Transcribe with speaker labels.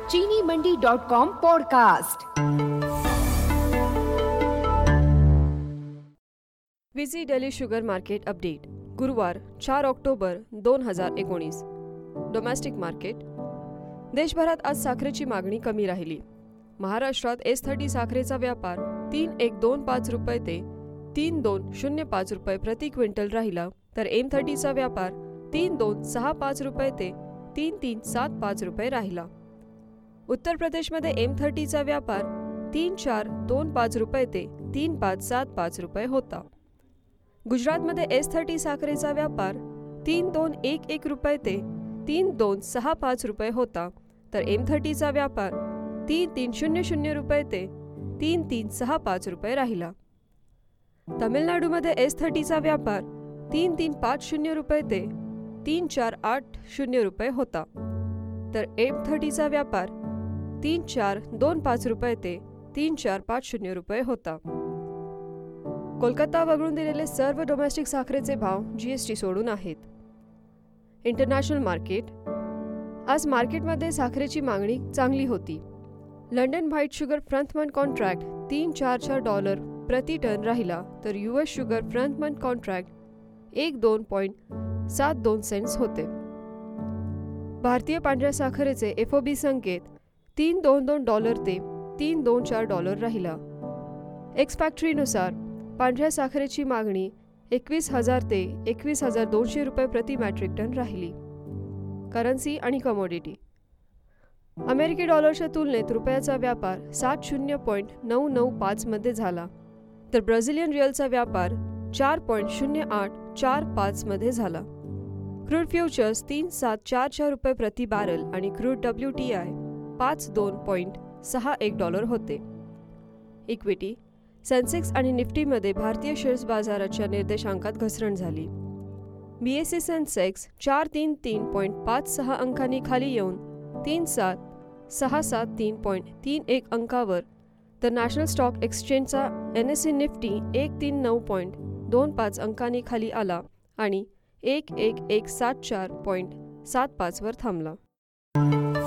Speaker 1: चीनीमंडी.com podcast.
Speaker 2: विझी daily sugar market update गुरुवार 4 October 2019। Domestic market. देशभरात आज साखरेची मागणी कमी राहिली। महाराष्ट्रात S30 साखरेचा व्यापार 3125 रुपये ते 3205 रुपये प्रति क्विंटल राहिला, तर M30चा व्यापार 3265 रुपये ते 3375 रुपये राहिला। उत्तर प्रदेशमध्ये M30चा व्यापार 3425 रुपये ते 3575 रुपये होता। गुजरातमध्ये S30 साखरेचा व्यापार 3211 रुपये ते 3265 रुपये होता, तर M30चा व्यापार 3300 रुपये ते 3365 रुपये राहिला। तामिळनाडूमध्ये S30चा व्यापार 3350 रुपये ते 3480 रुपये होता, तर M30चा व्यापार 3425 रुपये ते 3450 रुपये होता। कोलकाता वगळून दिलेले सर्व डोमेस्टिक साखरेचे भाव GST सोडून आहेत। International market. आज मार्केटमध्ये साखरेची मागणी चांगली होती। London white sugar front month contract $344 प्रति टन राहिला, तर US sugar front month contract 12.72 cents होते। भारतीय पांढऱ्या साखरेचे FOB संकेत $322 ते $324 राहिला। एक्स फॅक्टरीनुसार पांढऱ्या साखरेची मागणी 21,000 ते 21,200 रुपये प्रति मॅट्रिक टन राहिली। करन्सी आणि कमोडिटी। अमेरिकी डॉलरच्या तुलनेत रुपयाचा व्यापार 70.995 मध्ये झाला, तर ब्राझिलियन रिअलचा व्यापार 4.0845 मध्ये झाला। क्रूड फ्युचर्स 3744 रुपये प्रति बॅरल आणि क्रूड WTI 52.61 डॉलर होते। इक्विटी। सेन्सेक्स आणि निफ्टीमध्ये भारतीय शेअर्स बाजाराच्या निर्देशांकात घसरण झाली। BSE सेन्सेक्स 433.56 अंकांनी खाली येऊन 37,673.31 अंकावर, तर नॅशनल स्टॉक एक्सचेंजचा NSE निफ्टी 139.25 अंकांनी खाली आला आणि 11174.75 वर थांबला।